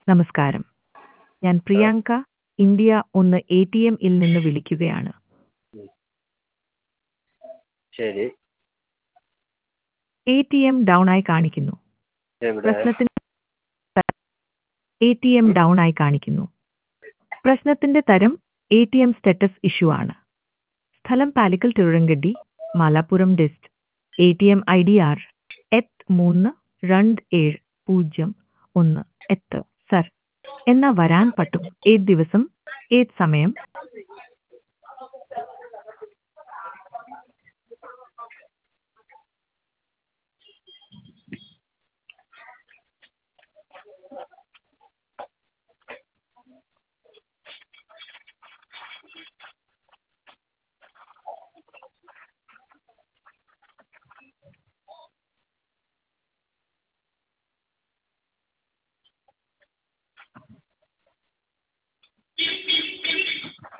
നമസ്കാരം. ഞാൻ പ്രിയാങ്ക, ഇന്ത്യ ഒന്ന് ATM-ൽ നിന്ന് വിളിക്കുകയാണ്. ശരി. ATM ഡൗൺ ആയി കാണിക്കുന്നു. എവിടെ? ATM ഡൗൺ ആയി കാണിക്കുന്നു. പ്രശ്നത്തിന്റെ തരം ATM സ്റ്റാറ്റസ് ഇഷ്യൂ ആണ്. സ്ഥലം പാലിക്കൽ തിരുവരങ്കഡി, Malappuram dist. ATM IDR 327018. Sir, എന്നാ വരാൻ പറ്റും? ഏത് ദിവസം, ഏത് സമയം?